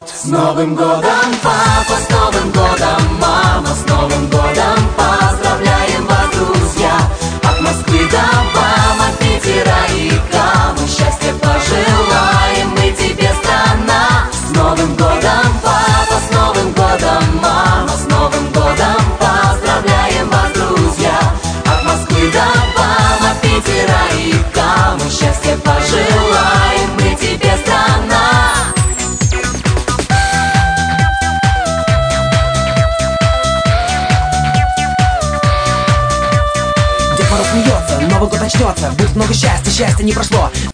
С Новым годом, папа, с Новым годом, мама, с Новым годом, поздравляем вас, друзья. От Москвы до Бама, Питера и Камы, счастья пожелаем мы тебе, страна. С Новым годом, папа, с Новым годом, мама, с Новым годом, поздравляем вас, друзья. От Москвы до Бама, Питера и Камы, счастья пожелаем мы тебе, страна. Дед Мороз смеется, Новый год начнется, будет много счастья, счастья не прошло.